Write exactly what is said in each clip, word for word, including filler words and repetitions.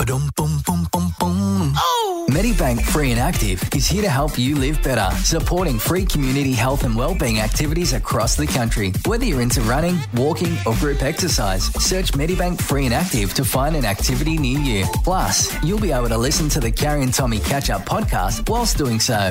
Oh! Medibank Free and Active is here to help you live better, supporting free community health and wellbeing activities across the country. Whether you're into running, walking or group exercise, search Medibank Free and Active to find an activity near you. Plus, you'll be able to listen to the Carrie and Tommy Catch-Up podcast whilst doing so.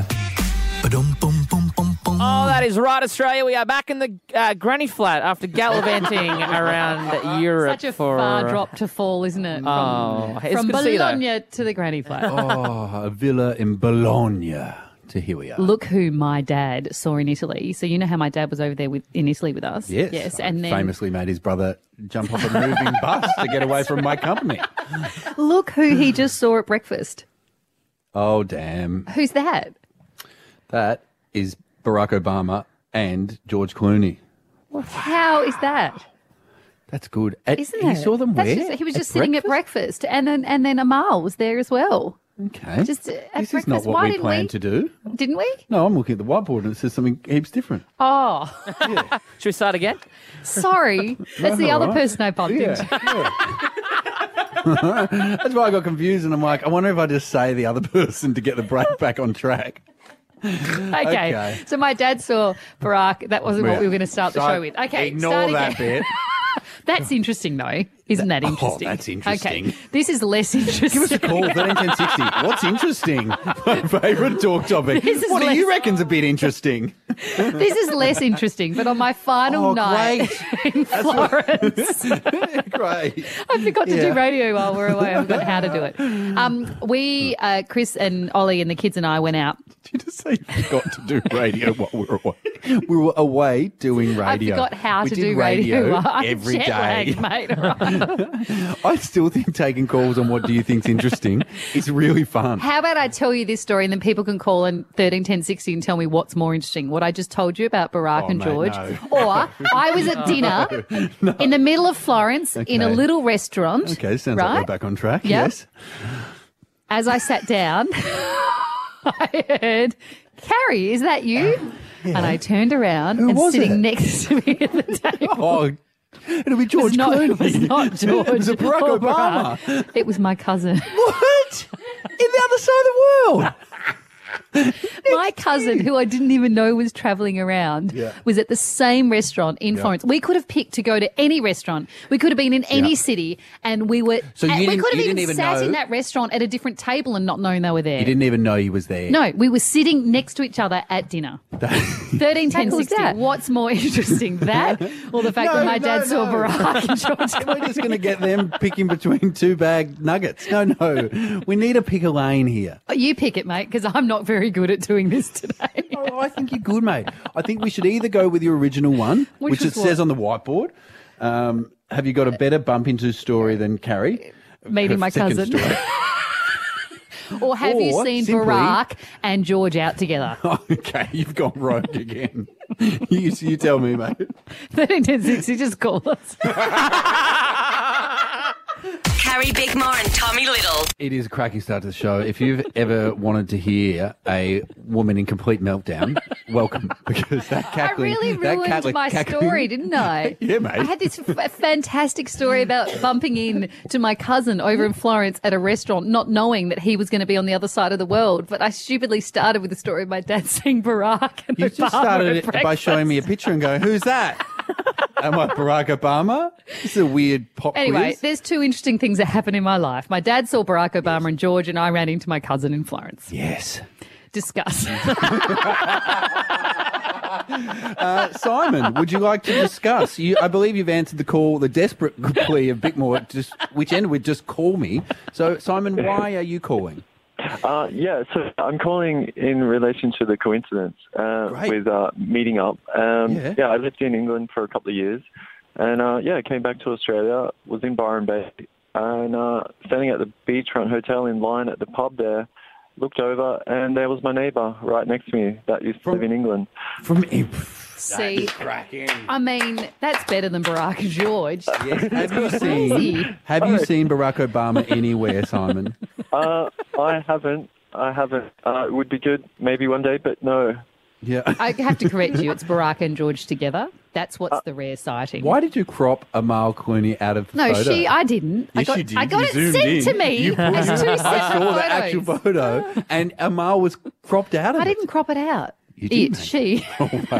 Oh, that is right, Australia. We are back in the uh, granny flat after gallivanting around Europe. Such a for... far drop to fall, isn't it? From, Oh, it's from good to see you, though. Bologna to the granny flat. Oh, a villa in Bologna. So here we are. Look who my dad saw in Italy. So you know how my dad was over there with in Italy with us? Yes. Yes. I And then famously made his brother jump off a moving bus to get away from my company. look who he just saw at breakfast. Oh, damn. Who's that? That is Barack Obama and George Clooney. How is that? That's good. At, Isn't he it? saw them That's where? just- he was At just sitting at breakfast, and then and then Amal was there as well. Okay. Just at this breakfast. is not what Why we didn't planned we? to do. Didn't we? No, I'm looking at the whiteboard and it says something heaps different. Oh, Should we start again? sorry. That's the No, other all right. person I bumped Yeah. into. yeah. That's why I got confused and I'm like, I wonder if I just say the other person to get the break back on track. Okay. Okay. So my dad saw Barack. That wasn't what Yeah. we were going to start the So show with. Okay. Ignore start that again. bit. That's interesting, though. Isn't that Oh, interesting? that's interesting. Okay. This is less interesting. Give us a call, thirteen ten sixty. What's interesting? My favourite talk topic. This is What do less- you reckon's a bit interesting? This is less interesting, but on my final Oh, night in Florence, Great. I forgot to Yeah. do radio while we we're away. I forgot how to do it. Um, we, uh, Chris and Ollie and the kids and I went out. Did you just say you forgot to do radio while we were away? We were away doing radio. I forgot how we to did do radio, while I'm every jet day. lagged, mate. All right. I still think taking calls on what do you think's interesting is really fun. How about I tell you this story and then people can call in thirteen ten sixty and tell me what's more interesting, what I just told you about Barack Oh, and mate, George, no. or I was at dinner in the middle of Florence in a Okay. little restaurant. Okay, sounds right? like we're back on track. Yep. Yes. As I sat down, I heard, Carrie, is that you? And I turned around Who and was sitting it? next to me at the table. Oh, it'll be It George was not, Clooney. it was not George. It was a Barack or Obama. Barack. It was my cousin. What? In the other side of the world. My cousin, who I didn't even know was travelling around, Yeah. was at the same restaurant in Yeah. Florence. We could have picked to go to any restaurant. We could have been in any Yeah. city, and we were. So you and we didn't- could have you even, didn't even sat know- in that restaurant at a different table and not known they were there. You didn't even know he was there. No, we were sitting next to each other at dinner. Thirteen ten was sixty. that? What's more interesting, that or the fact No, that my no, dad saw no. Barack and George We're Clooney? just going to get them picking between two bag nuggets. No, no. We need to pick a lane here. You pick it, mate, because I'm not very good at doing this today. Oh, I think you're good, mate. I think we should either go with your original one, Which which, was it says what? on the whiteboard. Um, have you got a better bump into story than Carrie? Meeting Her my second cousin. story. Or have you Or seen simply- Barack and George out together? Okay, you've gone rogue again. you, you tell me, mate. thirteen ten sixty, just call us. Carrie Bickmore and Tommy Little. It is a cracking start to the show. If you've ever wanted to hear a woman in complete meltdown, welcome, because that I cackling, really that ruined cackling- my cackling- story, didn't I? Yeah, mate. I had this f- fantastic story about bumping in to my cousin over in Florence at a restaurant, not knowing that he was going to be on the other side of the world. But I stupidly started with the story of my dad seeing Barack and You Obama just started at it by breakfast. showing me a picture and going, "Who's that?" Am I Barack Obama? This is a weird pop Anyway, quiz. there's two interesting things that happened in my life. My dad saw Barack Obama and George, and I ran into my cousin in Florence. Yes. Discuss. Uh, Simon, would you like to discuss? You, I believe you've answered the call, the desperate plea of Bickmore, just, which ended with just call me. So, Simon, why are you calling? Uh, yeah, so I'm calling in relation to the coincidence uh, Great. with uh, meeting up. Um, Yeah. yeah. I lived in England for a couple of years, and uh, yeah, came back to Australia, was in Byron Bay, and uh, standing at the beachfront hotel in line at the pub there, looked over, and there was my neighbour right next to me that used to From- live in England. From See, cracking. I mean, that's better than Barack and George. Yes. Have you seen? crazy. Have you seen Barack Obama anywhere, Simon? Uh, I haven't. I haven't. Uh, it would be good maybe one day, but no. Yeah. I have to correct you. It's Baraka and George together. That's what's the rare sighting. Why did you crop Amal Clooney out of the No, photo? she. I didn't. I Yes, got. you did. I got You it zoomed sent in. to me You as two separate I saw photos. the actual photo, and Amal was cropped out of I it. didn't crop it out. You did, It, mate. she. Oh, wow.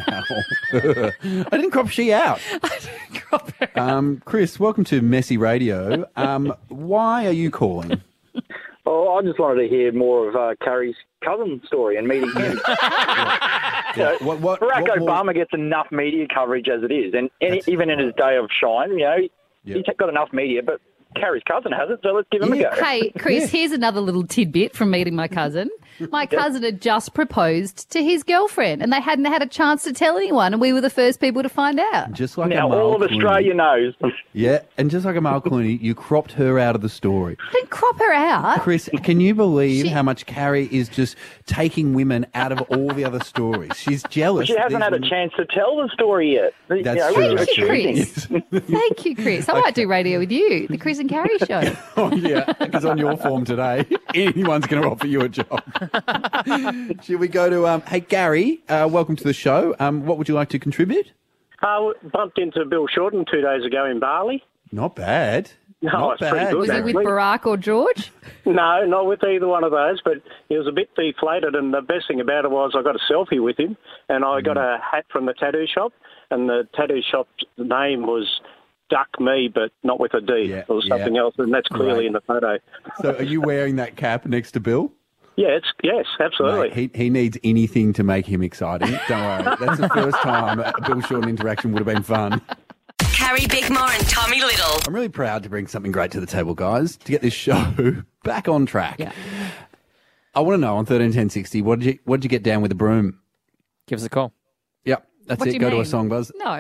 I didn't crop she out. I didn't crop it out. Um, Chris, welcome to Messy Radio. Um, why are you calling? Oh, I just wanted to hear more of uh, Carrie's cousin story and meeting him. Yeah, what, what, Barack what more- Obama gets enough media coverage as it is, and any, even in his day of shine, you know, Yeah. he's got enough media, but Carrie's cousin hasn't, so let's give him Yeah. a go. Hey, Chris, here's another little tidbit from meeting my cousin. My cousin had just proposed to his girlfriend, and they hadn't had a chance to tell anyone, and we were the first people to find out. Just like Now, Amal all of Clooney. Australia knows. Yeah, and just like Amal Clooney, you cropped her out of the story. Didn't crop her out. Chris, can you believe She- how much Carrie is just taking women out of all the other stories? She's jealous. She hasn't These had a women- chance to tell the story yet. You That's know, true. we're Thank you, choosing. Chris. Thank you, Chris. I might do radio with you, the Chris and Carrie show. Oh, yeah, because on your form today, anyone's going to offer you a job. Should we go to, um, hey, Gary, uh, welcome to the show. Um, what would you like to contribute? I bumped into Bill Shorten two days ago in Bali. Not bad. No, Not it's pretty bad. good. Was he with Actually. Barack or George? No, not with either one of those, but he was a bit deflated, and the best thing about it was I got a selfie with him, and I got a hat from the tattoo shop, and the tattoo shop's name was Duck Me, but not with a D Yeah, or something yeah. else, and that's clearly Right. in the photo. So are you wearing that cap next to Bill? Yeah, it's yes, absolutely. Mate, he, he needs anything to make him exciting. Don't worry. That's the first time a Bill Shorten interaction would have been fun. Carrie Bickmore and Tommy Little. I'm really proud to bring something great to the table, guys, to get this show back on track. Yeah. I want to know on thirteen ten sixty, what did you what did you get down with the broom? Give us a call. Yep, that's What do it. you Go to mean? a song buzz. No.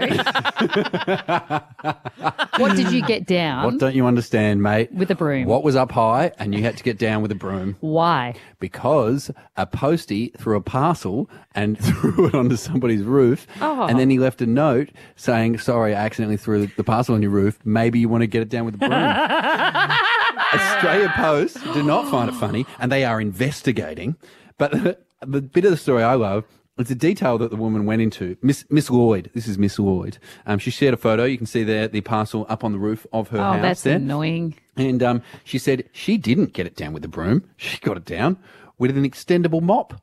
What did you get down What don't you understand, mate? with a broom? What was up high and you had to get down with a broom? Why? Because a postie threw a parcel and threw it onto somebody's roof, Oh. and then he left a note saying, "Sorry, I accidentally threw the parcel on your roof. Maybe you want to get it down with a broom." Australia Post did not find it funny, and they are investigating. But the, the bit of the story I love is the detail that the woman went into. Miss Miss Lloyd, this is Miss Lloyd. Um, she shared a photo. You can see there the parcel up on the roof of her Oh, house that's there. annoying. And um, she said she didn't get it down with a broom. She got it down with an extendable mop.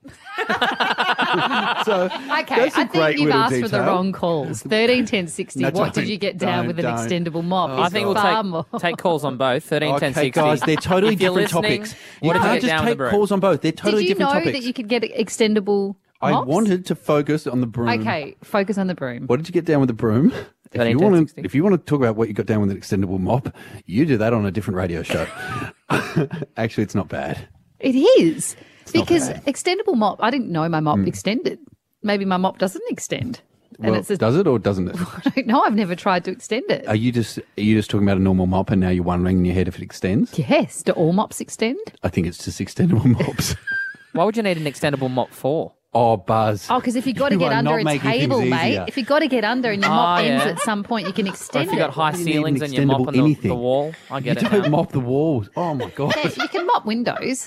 so Okay, that's a I great think you've little asked for the detail. wong calls. thirteen ten sixty. No, what did don't, you get down don't, with an don't. extendable mop? Oh, I Is think we'll far take, more. take calls on both. thirteen ten Okay, sixty. guys, they're totally If you're different listening, topics. what You did you can't get just down with take the broom? calls on both. They're totally Did you different know topics. that you could get extendable I mops? wanted to focus on the broom. Okay, focus on the broom. What did you get down with the broom? If thirteen you ten want sixty. to, if you want to talk about what you got down with an extendable mop, you do that on a different radio show. Actually, it's not bad. It is. not Because bad. extendable mop, I didn't know my mop extended. Maybe my mop doesn't extend. And Well, it's a, does it or doesn't it? I don't know. I've never tried to extend it. Are you just are you just talking about a normal mop and now you're wondering in your head if it extends? Yes. Do all mops extend? I think it's just extendable mops. Why would you need an extendable mop for? Oh, Buzz. Oh, because if you've got to You get are under not a making things table, mate, easier. if you've got to get under and your mop Oh, ends yeah. at some point, you can Or extend if you've got it. high You need an ceilings and you mop extendable on the, anything. the wall, I You get it don't now. mop the walls. Oh, my God. Yeah, you can mop windows.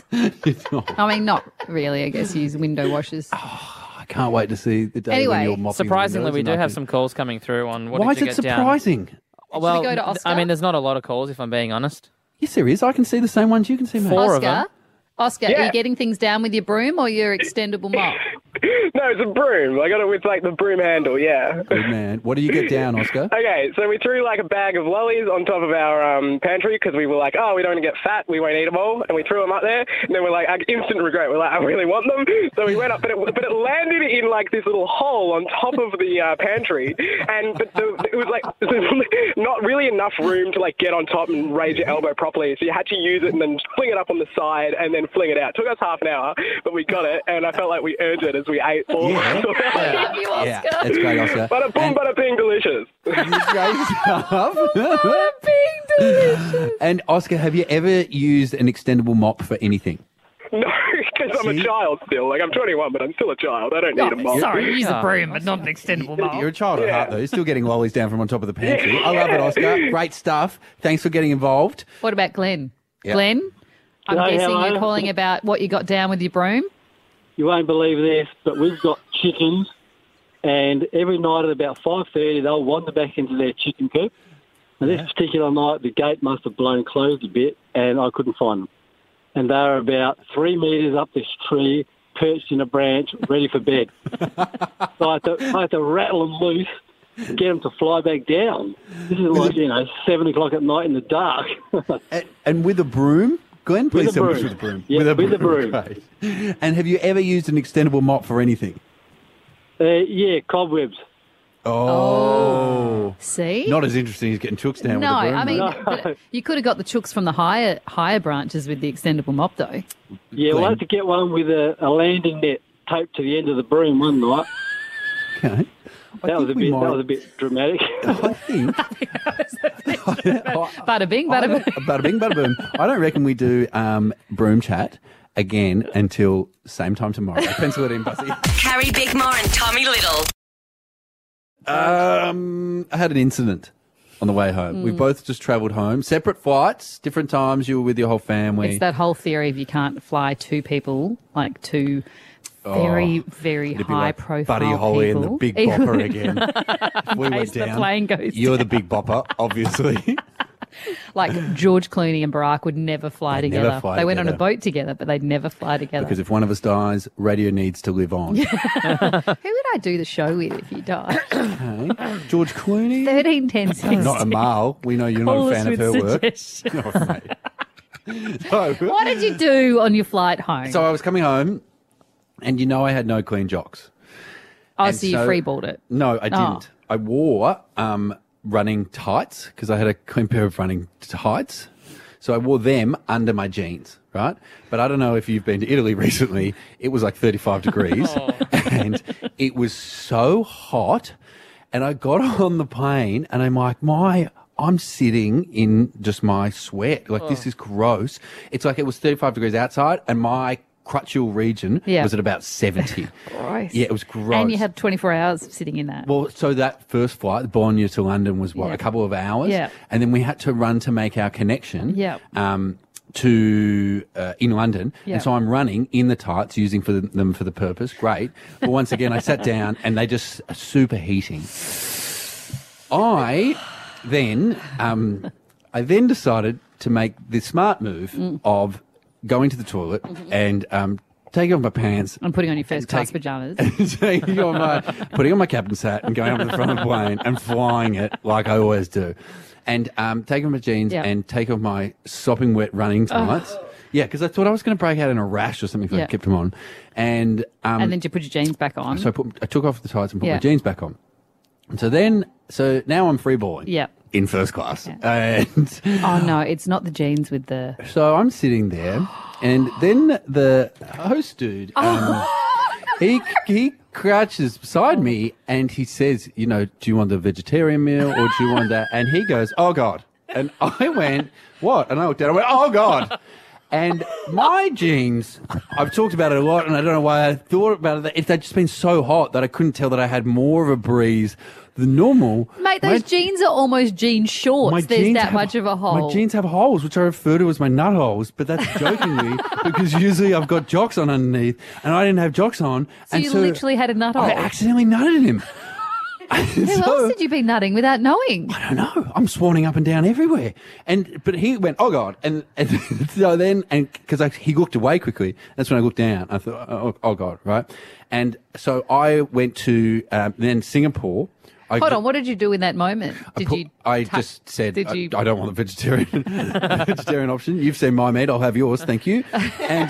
I mean, not really. I guess use window washers. I can't wait to see the day Anyway, when you're mopping Surprisingly, windows we and do I have can- some calls coming through on what Why did is you it get down. surprising? Well, go to th- Oscar? I mean, there's not a lot of calls, if I'm being honest. Yes, there is. I can see the same ones you can see, mate. Four of them. Oscar, Oscar, are Yeah. you getting things down with your broom or your extendable mop? No, it's a broom. I got it with like the broom handle. Yeah. Good man. What do you get down, Oscar? Okay, so we threw like a bag of lollies on top of our um, pantry because we were like, oh, we don't want to get fat, we won't eat them all, and we threw them up there. And then we're like, I- instant regret. We're like, I really want them. So we went up, but it, but it landed in like this little hole on top of the uh, pantry, and but the, it was like not really enough room to like get on top and raise your elbow properly. So you had to use it and then fling it up on the side and then fling it out. Took us half an hour, but we got it, and I felt like we earned it as we ate all. Yeah. Love you, Oscar. Yeah, that's great, Oscar. Bada boom, And- bada bing, delicious. Great stuff. Being delicious. And Oscar, have you ever used an extendable mop for anything? No, because I'm See? a child still. Like, I'm twenty-one, but I'm still a child. I don't need a mop. Oh, sorry, use a Oh, broom, but not an extendable mop. You're a child at Yeah. heart, though. You're still getting lollies down from on top of the pantry. I love it, Oscar. Great stuff. Thanks for getting involved. What about Glenn? Yep. Glenn, I'm Hello, guessing hello. you're calling about what you got down with your broom. you won't believe this, but we've got chickens, and every night at about five thirty, they'll wander back into their chicken coop. And this particular night, the gate must have blown closed a bit, and I couldn't find them. And they were about three metres up this tree, perched in a branch, ready for bed. So I had, to, I had to rattle them loose to get them to fly back down. This is like, you know, seven o'clock at night in the dark. and, and with a broom? Glenn, please With a tell me broom. with a broom. Yeah, with a broom. Great. And have you ever used an extendable mop for anything? Uh, yeah, cobwebs. Oh. See? Not as interesting as getting chooks down No, with a broom. I mean, though. but you could have got the chooks from the higher higher branches with the extendable mop, though. Yeah, well, I had to get one with a, a landing net taped to the end of the broom one night. Okay. That was a we bit. might- That was a bit dramatic. I think. Bada bing, bada boom. Bada bing, bada boom. I don't reckon we do um, broom chat again until same time tomorrow. Pencil it in, Bussy. Carrie Bickmore and Tommy Little. Um, I had an incident on the way home. We Mm. both just travelled home, separate flights, different times. You were with your whole family. It's that whole theory of you can't fly two people, like two very, Oh, very it'd be high like profile Buddy Holly people. and the Big Bopper again. If we In went case the down. plane goes You're the down. Big Bopper, obviously. Like George Clooney and Barack would never fly They'd never together. fly they went on a together. boat together, but they'd never fly together. Because if one of us dies, radio needs to live on. Who would I do the show with if you die? Okay. George Clooney? Thirteen ten sixty. Not Amal. We know you're Call not a us fan of with her work. suggestions. Oh, mate. So, What did you do on your flight home? so I was coming home, and you know I had no clean jocks. oh, and so you so- freeballed it. No, I Oh. didn't. I wore um, running tights because I had a clean pair of running tights. So I wore them under my jeans, right? But I don't know if you've been to Italy recently. It was like thirty-five degrees and it was so hot. And I got on the plane and I'm like, my, I'm sitting in just my sweat. Like, this is gross. It's like it was thirty-five degrees outside and my crutchal region Yeah. was at about seventy. Gross. Yeah, it was gross. And you had twenty-four hours sitting in that. Well, so that first flight, Bologna to London, was what, Yeah. a couple of hours? Yeah. And then we had to run to make our connection. Yeah. Um, to uh, in London, Yeah. and so I'm running in the tights, using for the, them for the purpose. Great, but once again, I sat down and they just are superheating. I then, um, I then decided to make the smart move Mm. of going to the toilet Mm-hmm. and um, taking off my pants. I'm putting on your first and class take- pajamas. taking on my, putting on my captain's hat and going up to the front of the plane and flying it like I always do. And um, taking off my jeans Yeah. and take off my sopping wet running tights. Yeah, because I thought I was going to break out in a rash or something if Yeah. I kept them on. And, um, And then you put your jeans back on. so I, put, I took off the tights and put Yeah. my jeans back on. And so then, so now I'm freeballing Yeah. in first class. And Oh no, it's not the jeans with the. so I'm sitting there, and then the host dude, um, he he crouches beside me, and he says, "You know, do you want the vegetarian meal or do you want that?" And he goes, "Oh God!" And I went, "What?" And I looked down. I went, "Oh God!" And my jeans, I've talked about it a lot, and I don't know why I thought about it. If they'd just been so hot that I couldn't tell that I had more of a breeze than normal. Mate, those my- jeans are almost jean shorts. my There's jeans that have- much of a hole. My jeans have holes, which I refer to as my nut holes, but that's jokingly because usually I've got jocks on underneath, and I didn't have jocks on. so and you literally had a nut hole. I accidentally nutted him. Who else did you be nutting without knowing? I don't know. I'm swanning up and down everywhere, and but he went, "Oh God!" And, and so then, and because he looked away quickly, that's when I looked down. I thought, "Oh, oh God!" Right, and so I went to um, then Singapore. I Hold ju- on, what did you do in that moment? I Did put- you? I tuck- just said, Did I, you? I don't want the vegetarian vegetarian option. You've seen my meat. I'll have yours. Thank you. And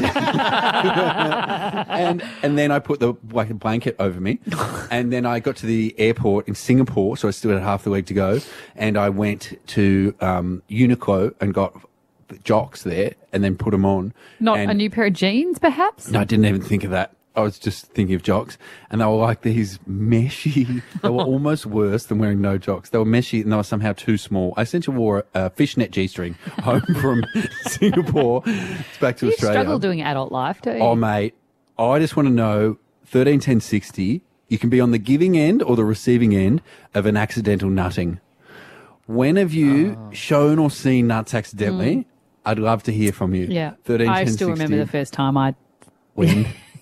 and and then I put the like a blanket over me, and then I got to the airport in Singapore, so I still had half the week to go, and I went to um, Uniqlo and got jocks there, and then put them on. Not and, a new pair of jeans, perhaps? No, I didn't even think of that. I was just thinking of jocks, and they were like these meshy. They were almost worse than wearing no jocks. They were meshy, and they were somehow too small. I essentially wore a fishnet g-string home from Singapore. It's back to You Australia. struggle doing adult life, don't you? Oh, mate, I just want to know thirteen ten sixty. You can be on the giving end or the receiving end of an accidental nutting. When have you shown or seen nuts accidentally? I'd love to hear from you. Yeah. thirteen I ten still sixty. remember the first time I When?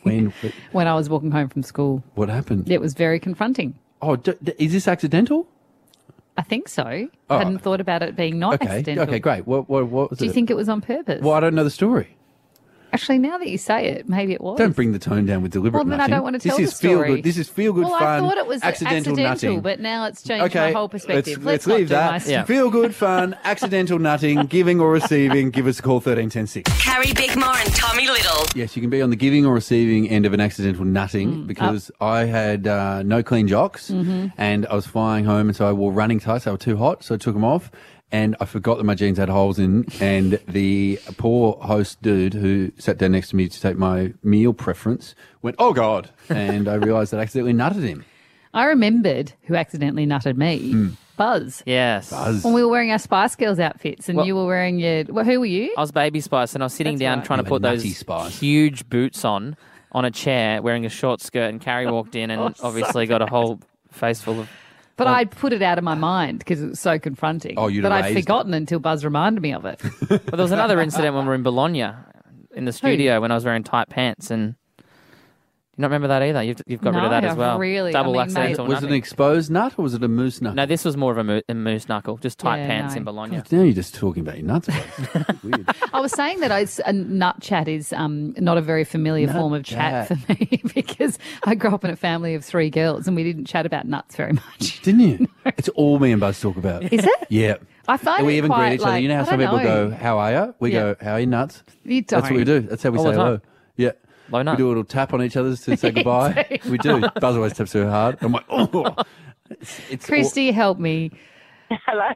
When? when I was walking home from school. What happened? It was very confronting. Oh, d- d- is this accidental? I think so. Oh. Hadn't thought about it being not Okay. accidental. Okay, great. What, what, what was Do you it? think it was on purpose? Well, I don't know the story. Actually, now that you say it, maybe it was. Don't bring the tone down with deliberate Well, then I nutting. don't want to tell this the is feel story. good. This is feel good well, fun. I thought it was accidental, accidental, nutting. but now it's changed Okay, my whole perspective. let's, let's not leave do that. my story. Feel good fun, accidental nutting, giving or receiving. Give us a call thirteen ten six. Carrie Bickmore and Tommy Little. Yes, you can be on the giving or receiving end of an accidental nutting Mm, because I had uh, no clean jocks Mhm. and I was flying home and so I wore running tights. They were too hot, so I took them off and I forgot that my jeans had holes in and the poor host dude who sat down next to me to take my meal preference went, oh, God, and I realised that I accidentally nutted him. I remembered who accidentally nutted me. Mm. Buzz. Yes. Buzz. When we were wearing our Spice Girls outfits and Well- you were wearing your... Well, who were you? I was Baby Spice, and I was sitting That's down right. trying to You put were those Nutty Spice. huge boots on on a chair, wearing a short skirt, and Carrie walked in and Oh, so obviously got a whole face full of... But Well- I'd put it out of my mind because it was so confronting. Oh, you'd But I'd erased it. forgotten until Buzz reminded me of it. But there was another incident when we were in Bologna, in the studio, when I was wearing tight pants, and... You don't remember that either? You've, you've got rid of No, that as I've well. really- Double I mean, accidental Was it nutting. an exposed nut or was it a moose nut? No, this was more of a, mo- a moose knuckle, just tight Yeah, pants no. in Bologna. Now you're just talking about your nuts. Buzz. Weird. I was saying that I, a nut chat is um, not a very familiar Nut form of chat, chat. for me because I grew up in a family of three girls and we didn't chat about nuts very much. Didn't you? It's all me and Buzz talk about. Is it? Yeah. I find And we it even quite greet each other. like- You know how I some don't people know. go, how are you? We Yeah. go, how are you nuts? You That's what we don't. do. That's how we All say the time. hello. Yeah. Low nut. We do a little tap on each other to say goodbye. Exactly. We do. Buzz always taps so hard. I'm like, oh. It's, it's Christy, help me. Hello.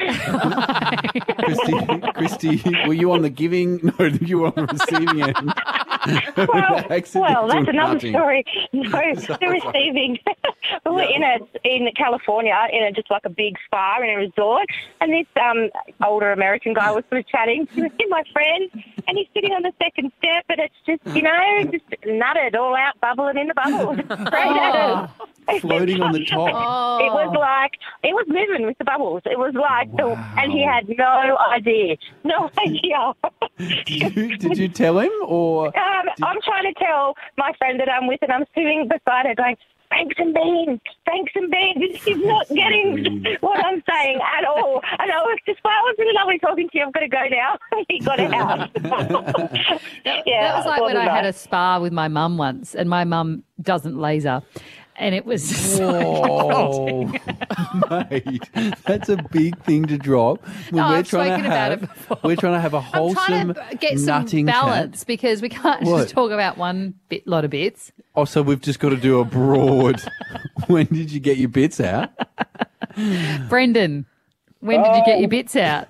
Christy, Christy, were you on the giving? No, you were on the receiving end. Well, Accidental well, that's another nutting. story. No, the receiving. we were in a in California in a, just like a big spa in a resort, and this um older American guy was sort of chatting to my friend, and he's sitting on the second step, and it's just you know just nutted all out, bubbling in the bubbles, straight at us. Floating on the top. It was like it was moving with the bubbles. It was like, the, and he had no idea, no idea. Did you, did you tell him or? Um, I'm trying to tell my friend that I'm with, and I'm sitting beside her going, Franks and beans, Franks and beans. She's not getting what I'm saying at all. And I was just, well, it was really lovely talking to you. I'm going to go now. He got out. yeah, That was like it when I wasn't had a nice. spa with my mum once, and my mum doesn't laser. And it was so Oh, mate, that's a big thing to drop. When No, we're I've trying to spoken about have, it before. we're trying to have a I'm trying wholesome to get some nutting balance chat. because we can't What? just talk about one bit, lot of bits. Oh, so we've just got to do a broad. When did you get your bits out? Brendan, when did you get your bits out?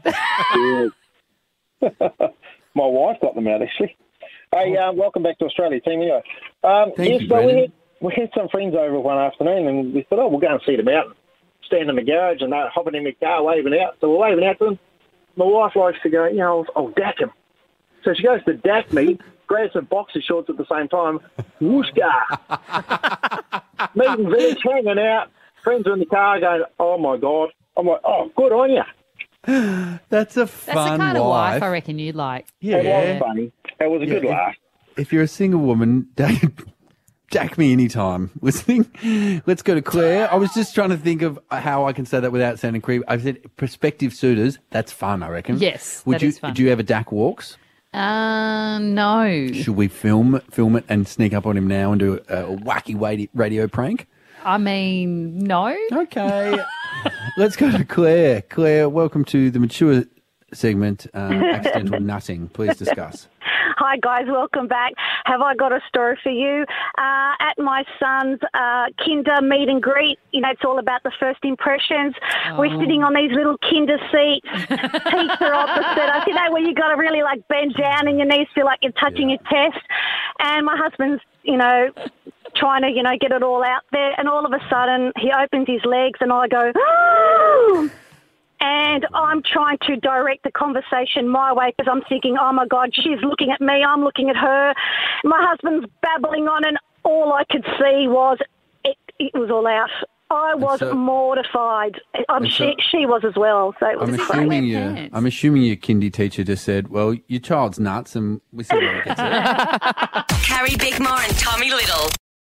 My wife got them out, actually. Hey, um, welcome back to Australia, team. Anyway, um, Thank yes, you, so we Brendan. had, we had some friends over one afternoon, and we thought, oh, we'll go and see them out. Stand in the garage, and they're hopping in the car, waving out. So we're waving out to them. My wife likes to go, you know, I'll dack him. So she goes to dack me, grabs some boxer shorts at the same time. Whooshka! Meeting village, hanging out. Friends are in the car going, oh, my God. I'm like, oh, good on you. That's a That's fun the kind of wife. wife I reckon you'd like. Yeah. It was funny. It was a good Yeah, laugh. If you're a single woman, dack, dack me anytime. Listening. Let's go to Claire. I was just trying to think of how I can say that without sounding creepy. I said prospective suitors. That's fun, I reckon. Yes, Would that you? is fun. Do you ever dack walks? Uh, no. Should we film film it and sneak up on him now and do a, a wacky wadi- radio prank? I mean, no. Okay. Let's go to Claire. Claire, welcome to the mature segment, uh, accidental nutting. Please discuss. Hi, guys. Welcome back. Have I got a story for you? Uh, at my son's uh, kinder meet and greet, you know, it's all about the first impressions. Oh. We're sitting on these little kinder seats. Teeth are opposite us, you know, where you got to really, like, bend down and your knees feel like you're touching Yeah. your chest. And my husband's, you know, trying to, you know, get it all out there. And all of a sudden, he opens his legs and I go, oh! And I'm trying to direct the conversation my way because I'm thinking, oh, my God, she's looking at me, I'm looking at her. My husband's babbling on and all I could see was it, it was all out. I was so- mortified. I'm and so- she, she was as well. So it was I'm great. assuming you. I'm assuming your kindy teacher just said, "Well, your child's nuts," and we see where it gets it. Carrie Bickmore and Tommy Little.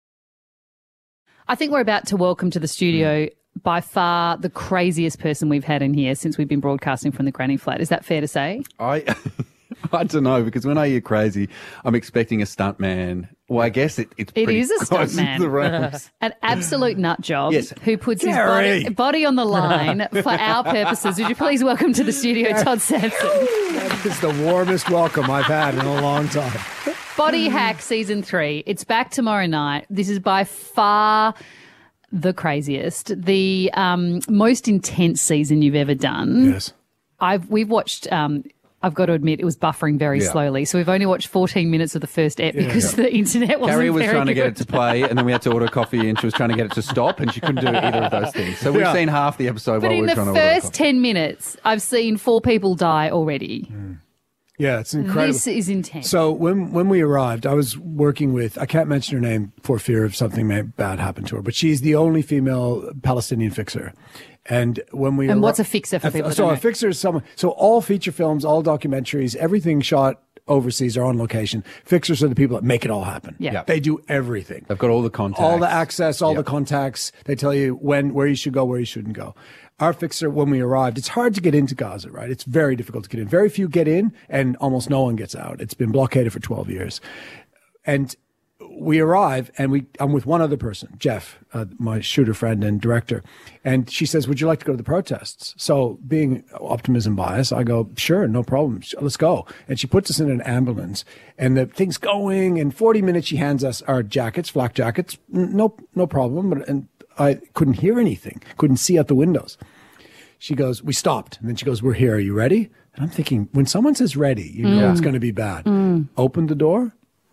I think we're about to welcome to the studio by far the craziest person we've had in here since we've been broadcasting from the granny flat. Is that fair to say? I I don't know, because when I hear crazy, I'm expecting a stuntman. Well, I guess it, it's It pretty is a close to stuntman. the realms. An absolute nut job Yes. who puts Gary. his body, body on the line for our purposes. Would you please welcome to the studio Todd Sampson? That is the warmest welcome I've had in a long time. Body Hack Season three. It's back tomorrow night. This is by far the craziest, the um, most intense season you've ever done. Yes. I've We've watched... Um, I've got to admit, it was buffering very Yeah. slowly. So we've only watched fourteen minutes of the first ep Yeah. because Yeah. the internet wasn't Carrie was very trying to get good. it to play, and then we had to order coffee, and she was trying to get it to stop, and she couldn't do either of those things. So we've Yeah. seen half the episode But while we in were the trying to order first coffee. ten minutes, I've seen four people die already. Yeah, it's incredible. This is intense. So when when we arrived, I was working with, I can't mention her name for fear of something may bad happen to her, but she's the only female Palestinian fixer. And when we And arri- what's a fixer for people that So don't a know? fixer is someone. So all feature films, all documentaries, everything shot overseas or on location. Fixers are the people that make it all happen. Yeah. Yeah. They do everything. They've got all the contacts. All the access, all Yep. the contacts. They tell you when, where you should go, where you shouldn't go. Our fixer, when we arrived, it's hard to get into Gaza, right? It's very difficult to get in. Very few get in, and almost no one gets out. It's been blockaded for twelve years. And we arrive, and we I'm with one other person, Jeff, uh, my shooter friend and director, and she says, "Would you like to go to the protests?" So, being optimism bias, I go, "Sure, no problem, let's go." And she puts us in an ambulance, and the thing's going. In forty minutes, she hands us our jackets, flak jackets. N- No, no problem. But and I couldn't hear anything, couldn't see out the windows. She goes, "We stopped," and then she goes, "We're here. Are you ready?" And I'm thinking, when someone says "ready," you know Mm. it's going to be bad. Mm. Opened the door.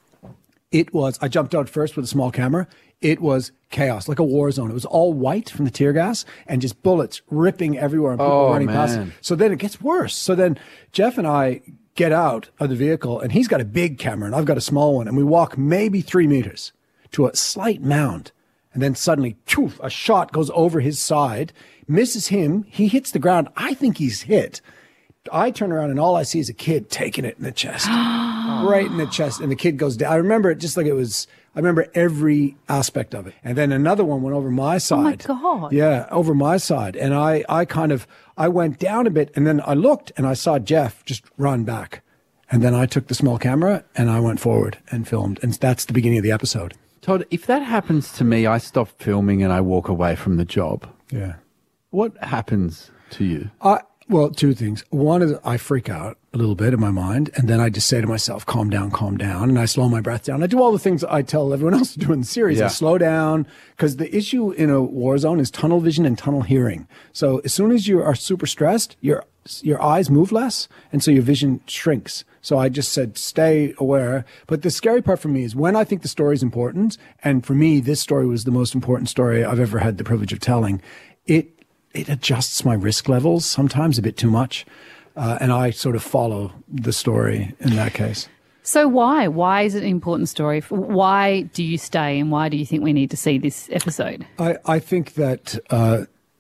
It was, I jumped out first with a small camera. It was chaos, like a war zone. It was all white from the tear gas and just bullets ripping everywhere and people Oh, running past. man. So then it gets worse. So then Jeff and I get out of the vehicle, and he's got a big camera and I've got a small one, and we walk maybe three meters to a slight mound. And then suddenly, poof, a shot goes over his side, misses him. He hits the ground. I think he's hit. I turn around and all I see is a kid taking it in the chest, right in the chest. And the kid goes down. I remember it just like it was, I remember every aspect of it. And then another one went over my side. Oh, my God. Yeah, over my side. And I, I kind of, I went down a bit, and then I looked and I saw Jeff just run back. And then I took the small camera and I went forward and filmed. And that's the beginning of the episode. Todd, if that happens to me, I stop filming and I walk away from the job. Yeah. What happens to you? I, well, two things. One is I freak out a little bit in my mind, and then I just say to myself, calm down, calm down, and I slow my breath down. I do all the things I tell everyone else to do in the series. Yeah. I slow down, because the issue in a war zone is tunnel vision and tunnel hearing. So as soon as you are super stressed, your your eyes move less, and so your vision shrinks. So I just said, stay aware. But the scary part for me is when I think the story is important, and for me, this story was the most important story I've ever had the privilege of telling, it it adjusts my risk levels sometimes a bit too much. Uh, and I sort of follow the story in that case. So why? Why is it an important story? Why do you stay, and why do you think we need to see this episode? I, I think that uh,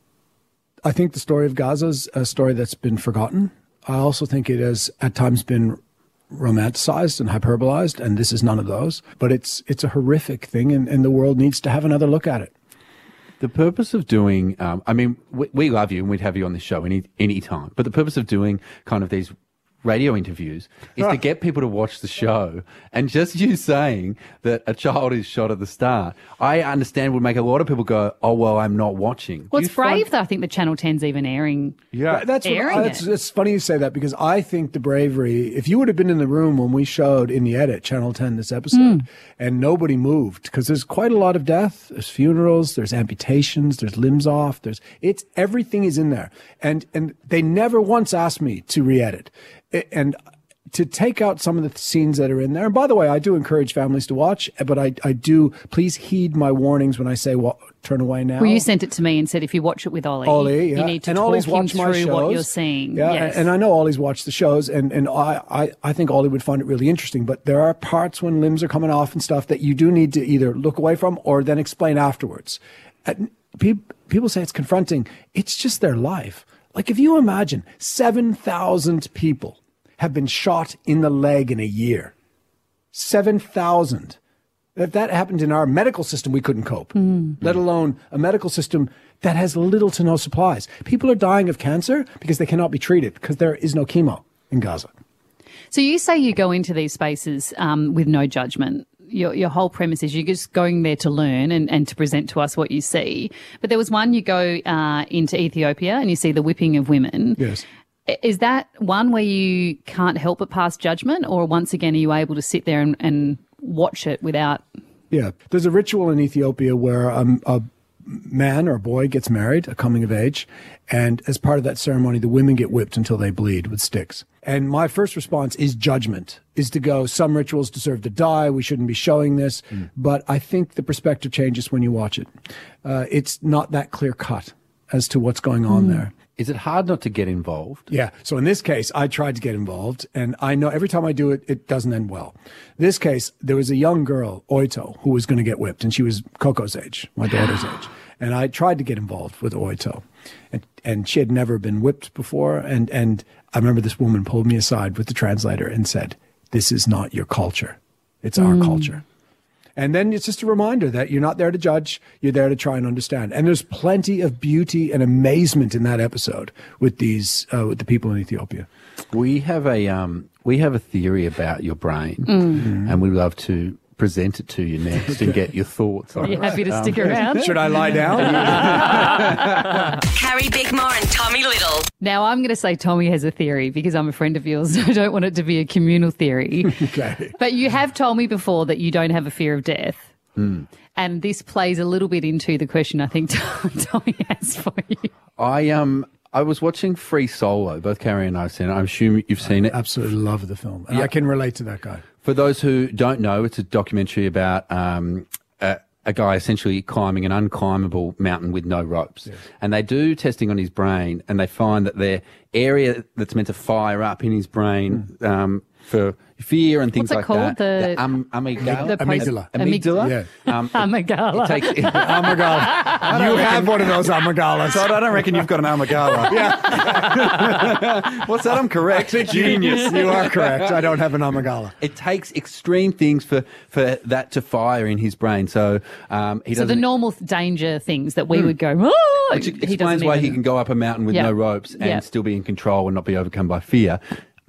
I think the story of Gaza is a story that's been forgotten. I also think it has at times been romanticized and hyperbolized, and this is none of those. But it's it's a horrific thing, and, and the world needs to have another look at it. The purpose of doing, um, I mean, we, we love you and we'd have you on this show any any time. But the purpose of doing kind of these radio interviews is to get people to watch the show. And just you saying that a child is shot at the start, I understand would make a lot of people go, oh, well, I'm not watching. Well, Do it's you find- brave that I think the Channel ten's even airing. Yeah, That's what, airing that's it. it's funny you say that, because I think the bravery, if you would have been in the room when we showed in the edit Channel ten this episode and nobody moved, because there's quite a lot of death, there's funerals, there's amputations, there's limbs off, there's it's everything is in there. And and they never once asked me to re-edit. I- And to take out some of the scenes that are in there. And by the way, I do encourage families to watch, but I, I do, please heed my warnings when I say, well, turn away now. Well, you sent it to me and said if you watch it with Ollie, Ollie, yeah. you need to and talk Ollie's him watched my through shows. what you're seeing. Yeah, Yes. and I know Ollie's watched the shows, and, and I, I, I think Ollie would find it really interesting. But there are parts when limbs are coming off and stuff that you do need to either look away from or then explain afterwards. And pe- people say it's confronting. It's just their life. Like if you imagine seven thousand people have been shot in the leg in a year. seven thousand. If that happened in our medical system, we couldn't cope, mm. let alone a medical system that has little to no supplies. People are dying of cancer because they cannot be treated because there is no chemo in Gaza. So you say you go into these spaces um, with no judgment. Your, your whole premise is you're just going there to learn and, and to present to us what you see. But there was one, you go uh, into Ethiopia and you see the whipping of women. Yes. Is that one where you can't help but pass judgment, or once again are you able to sit there and, and watch it without? Yeah. There's a ritual in Ethiopia where um, a man or a boy gets married, a coming of age, and as part of that ceremony, the women get whipped until they bleed with sticks. And my first response is judgment, is to go, some rituals deserve to die, we shouldn't be showing this, mm. but I think the perspective changes when you watch it. Uh, it's not that clear cut as to what's going on mm. there. Is it hard not to get involved? Yeah. So in this case, I tried to get involved, and I know every time I do it, it doesn't end well. This case, there was a young girl, Oito, who was going to get whipped, and she was Coco's age, my daughter's age. And I tried to get involved with Oito, and, and she had never been whipped before. And, and I remember this woman pulled me aside with the translator and said, "This is not your culture. It's our mm. culture." And then it's just a reminder that you're not there to judge, you're there to try and understand. And there's plenty of beauty and amazement in that episode with these, uh, with the people in Ethiopia. We have a, um, we have a theory about your brain, Mm. and we'd love to present it to you next and get your thoughts on Are you it. happy to stick around? Should I lie down? Carrie Bickmore and Tommy Little. Now, I'm going to say Tommy has a theory because I'm a friend of yours. So I don't want it to be a communal theory. Okay. But you have told me before that you don't have a fear of death. Mm. And this plays a little bit into the question I think Tommy has for you. I um I was watching Free Solo. Both Carrie and I have seen it. I'm assuming you've seen it. I absolutely love the film. And Yeah. I can relate to that guy. For those who don't know, it's a documentary about um, a, a guy essentially climbing an unclimbable mountain with no ropes. Yes. And they do testing on his brain, and they find that the area that's meant to fire up in his brain um, for fear and things What's it like called? that. The- um, amygdala. the post- Amygdala. Amygdala. Yeah. Um, Amygdala. It takes, Amygdala. You have one of those amygalas. So I don't reckon you've got an amygdala. Yeah. What's that? I'm correct. Genius. You are correct. I don't have an amygdala. It takes extreme things for, for that to fire in his brain. So um, he So doesn't. the normal danger things that we would go, oh, Which he explains doesn't why even- he can go up a mountain with Yeah. no ropes and Yeah. still be in control and not be overcome by fear.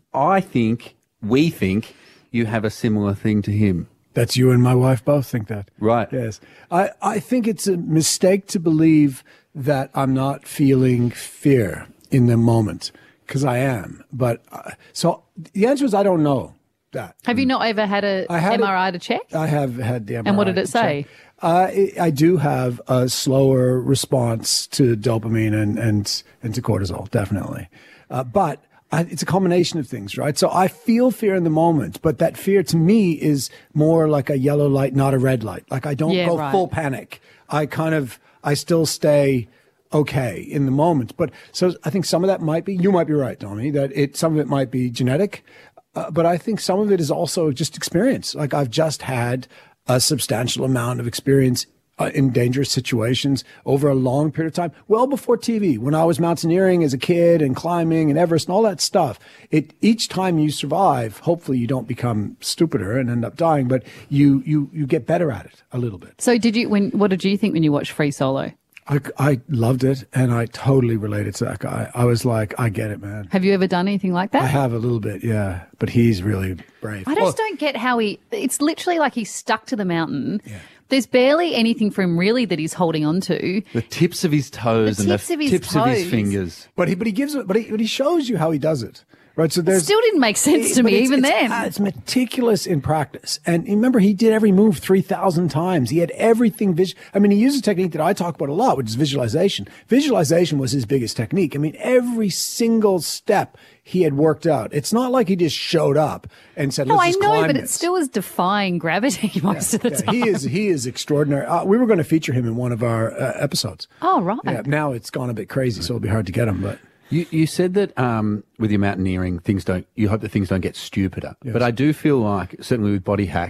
I think, we think, you have a similar thing to him. That's you and my wife both think that. Right. Yes. I, I think it's a mistake to believe that I'm not feeling fear in the moment, because I am. But uh, so the answer is I don't know that. Have you not ever had a I had M R I to check? I have had the M R I. And what did it to say? check. Uh, I I do have a slower response to dopamine and, and, and to cortisol, definitely. Uh, but I, it's a combination of things, right? So I feel fear in the moment, but that fear to me is more like a yellow light, not a red light. Like I don't Yeah, go right. full panic. I kind of, I still stay okay in the moment. But so I think some of that might be, you might be right, Tommy, that it, some of it might be genetic. Uh, but I think some of it is also just experience. Like I've just had a substantial amount of experience uh, in dangerous situations over a long period of time, well before T V, when I was mountaineering as a kid and climbing and Everest and all that stuff. It, each time you survive, hopefully you don't become stupider and end up dying, but you, you, you get better at it a little bit. So did you, when, what did you think when you watched Free Solo? I, I loved it, and I totally related to that guy. I was like, I get it, man. Have you ever done anything like that? I have a little bit, yeah, but he's really brave. I just Well, don't get how he, it's literally like he's stuck to the mountain. There's barely anything for him really that he's holding on to. The tips of his toes The and tips the of his tips of his toes. fingers. But he, but he gives it, but he, but he shows you how he does it, right? So It there's still didn't make sense to but me it's- even it's- then. uh, It's meticulous in practice, and remember, he did every move three thousand times. He had everything. Vis- I mean, he used a technique that I talk about a lot, which is visualization. Visualization was his biggest technique. I mean, every single step he had worked out. It's not like he just showed up and said, No, "Let's I just know, climb but this." it still is defying gravity most of the Yeah, time. he is he is extraordinary. Uh, we were going to feature him in one of our uh, episodes. Oh, right. Yeah, now it's gone a bit crazy, so it'll be hard to get him. But You, you said that um, with your mountaineering, things don't. You hope that things don't get stupider. But I do feel like, certainly with Body Hack,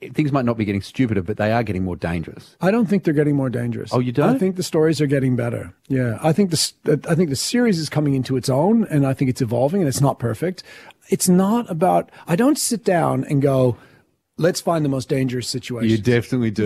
things might not be getting stupider, but they are getting more dangerous. I don't think they're getting more dangerous. Oh, you don't? I think the stories are getting better. Yeah, I think this. I think the series is coming into its own, and I think it's evolving, and it's not perfect. It's not about. I don't sit down and go, let's find the most dangerous situation. You definitely do.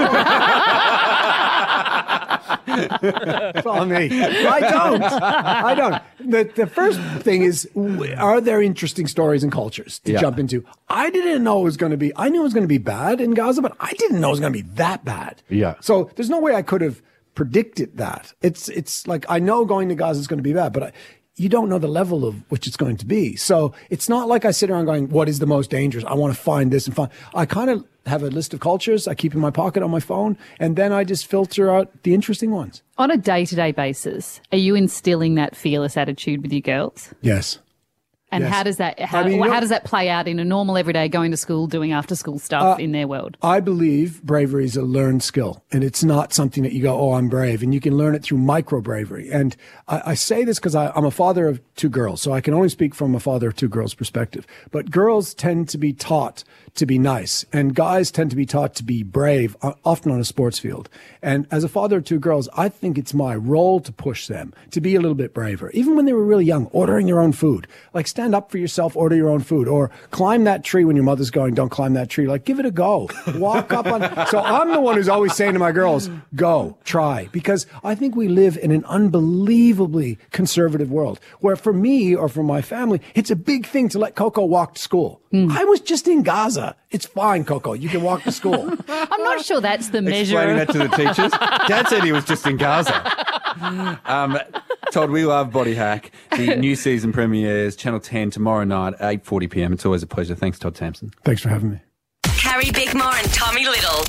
It's on me. I don't. I don't. The, the first thing is, w- are there interesting stories and cultures to Yeah. jump into? I didn't know it was going to be, I knew it was going to be bad in Gaza, but I didn't know it was going to be that bad. Yeah. So there's no way I could have predicted that. It's, it's like, I know going to Gaza is going to be bad, but I, you don't know the level of which it's going to be. So it's not like I sit around going, what is the most dangerous? I want to find this and find. I kind of have a list of cultures I keep in my pocket on my phone, and then I just filter out the interesting ones. On a day-to-day basis, are you instilling that fearless attitude with your girls? Yes. And Yes. how does that how, I mean, you how know- does that play out in a normal everyday going to school, doing after school stuff Uh, in their world? I believe bravery is a learned skill, and it's not something that you go, oh, I'm brave. And you can learn it through micro bravery. And I, I say this because I'm a father of two girls, so I can only speak from a father of two girls perspective. But girls tend to be taught to be nice, and guys tend to be taught to be brave, uh, often on a sports field. And as a father of two girls, I think it's my role to push them to be a little bit braver, even when they were really young, ordering their own food. Like, stand up for yourself, order your own food, or climb that tree when your mother's going, don't climb that tree. Like, give it a go. Walk up on. So I'm the one who's always saying to my girls, go, try, because I think we live in an unbelievably conservative world where, for me or for my family, it's a big thing to let Coco walk to school. I was just in Gaza. It's fine, Coco. You can walk to school. I'm not sure that's the measure. Explaining of- that to the teachers. Dad said he was just in Gaza. Um, Todd, we love Body Hack. The new season premieres Channel ten tomorrow night, eight forty p m. It's always a pleasure. Thanks, Todd Sampson. Thanks for having me. Carrie Bickmore and Tommy Little.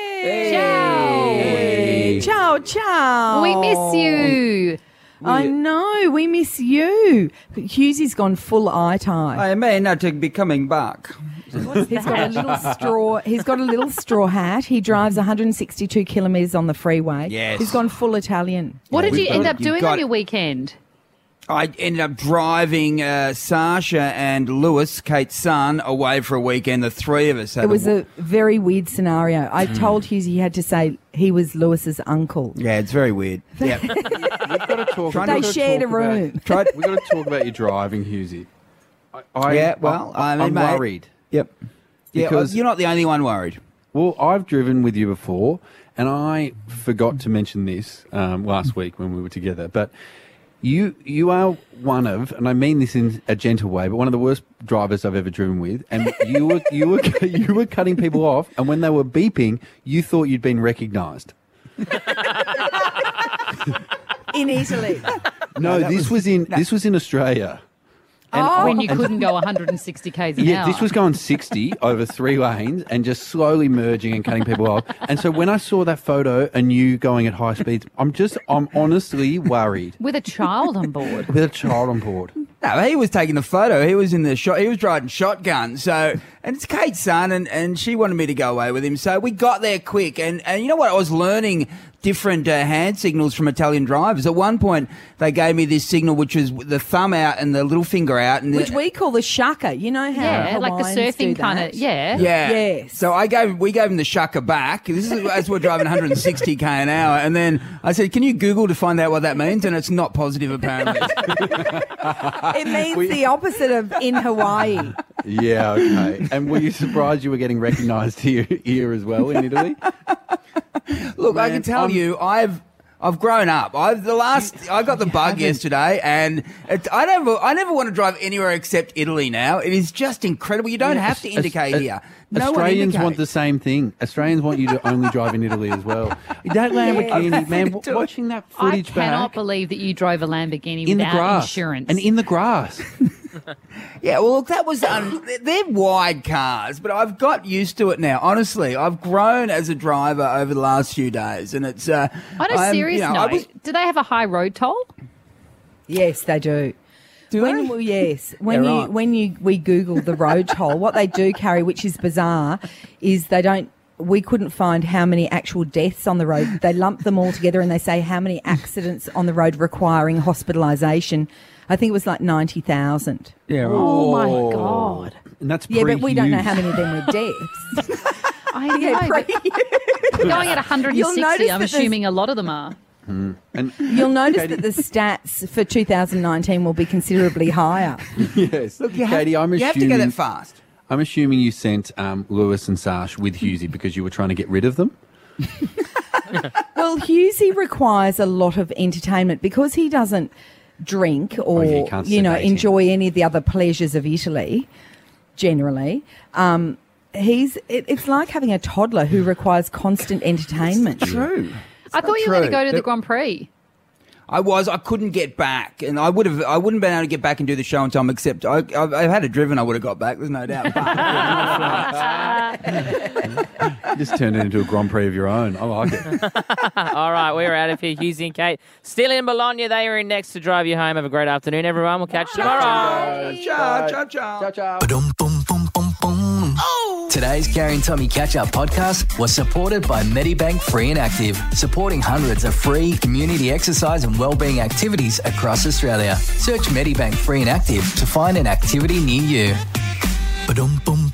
Hey. Ciao, ciao. We miss you. I know, we miss you. But Hughesy's gone full eye-tie. I may not be coming back. He's got a little straw. He's got a little straw hat. He drives one hundred sixty-two kilometres on the freeway. Yes. He's gone full Italian. What did We've you end got- up you've doing got- on your weekend? I ended up driving uh, Sasha and Lewis, Kate's son, away for a weekend. The three of us had It was a, a very weird scenario. I told Hughesy he had to say he was Lewis's uncle. yeah, it's very weird. Yeah, We've got to talk. They we've got to shared talk a room. About, tried, we've got to talk about your driving, Hughesy. I, I, yeah. Well, I, mean, I'm mate, worried. Yep. Yeah, Because- you're not the only one worried. Well, I've driven with you before, and I forgot to mention this um, last week when we were together. But you you are one of, and I mean this in a gentle way, but one of the worst drivers I've ever driven with. And you were you were you were cutting people off, and when they were beeping, you thought you'd been recognised. In Italy. No, this was, in this was in Australia. And Oh, I- when you and- couldn't go one hundred sixty k's an Yeah, hour. this was going sixty over three lanes and just slowly merging and cutting people off. And so when I saw that photo and you going at high speeds, I'm just, I'm honestly worried with a child on board. with a child on board. No, he was taking the photo. He was in the shot. He was driving shotgun. So, and it's Kate's son, and, and she wanted me to go away with him. So we got there quick. And, and you know what? I was learning different uh, hand signals from Italian drivers. At one point, they gave me this signal, which was the thumb out and the little finger out, and Which the, we call the shaka. You know how Yeah, like the Hawaiians surfing do kind that? of. Yeah. Yeah. Yes. So I gave we gave him the shaka back. This is as we're driving one hundred sixty k an hour, and then I said, "Can you Google to find out what that means?" And it's not positive apparently. It means the opposite of in Hawaii. Yeah, okay. And were you surprised you were getting recognised here, here as well in Italy? Look, I Man, can tell I'm- you, I've I've grown up. I've the last I got the bug yesterday, and it, I never I never want to drive anywhere except Italy now. It is just incredible. You don't Yeah, have to Aus- indicate Aus- here. No one Australians want the indicates. same thing. Australians want you to only drive in Italy as well. That Lamborghini, man, w- watching that I footage cannot back believe that you drove a Lamborghini in the without grass insurance. and in the grass. Yeah, well, look, that was um, they're wide cars, but I've got used to it now. Honestly, I've grown as a driver over the last few days, and it's. Uh, On a I'm, serious you know, I note, was- do they have a high road toll? Yes, they do. Do when, they? well, yes, when Yeah, you right. when you we Google the road toll, what they do carry, which is bizarre, is they don't. We couldn't find how many actual deaths on the road. They lump them all together and they say how many accidents on the road requiring hospitalisation. I think it was like ninety thousand. Yeah, right. Oh my God. And that's Yeah, but we don't know pre-Hughes. how many of them were deaths. I know. but going at one hundred You'll notice sixty, I'm that there's- assuming a lot of them are. Mm. And You'll notice Katie- that the stats for two thousand nineteen will be considerably higher. yes. Look, you have- Katie, I'm you have to assuming go that fast. I'm assuming you sent um, Lewis and Sash with Husey because you were trying to get rid of them. Well, Husey requires a lot of entertainment because he doesn't drink or, Oh, yeah, you can't you know, sedate him. enjoy any of the other pleasures of Italy, generally. Um, he's it, it's like having a toddler who requires constant entertainment. True. I thought you were going to true. go to the But- Grand Prix. I was. I couldn't get back, and I would have. I wouldn't been able to get back and do the show on time. Except I, I, I had it driven. I would have got back. There's no doubt. But, You just turned it into a Grand Prix of your own. I like it. All right, we're out of here. Husey and Kate still in Bologna. They are in next to drive you home. Have a great afternoon, everyone. We'll catch you tomorrow. ciao, ciao, ciao, ciao. Today's Carrie and Tommy Catch Up podcast was supported by Medibank Free and Active, supporting hundreds of free community exercise and wellbeing activities across Australia. Search Medibank Free and Active to find an activity near you.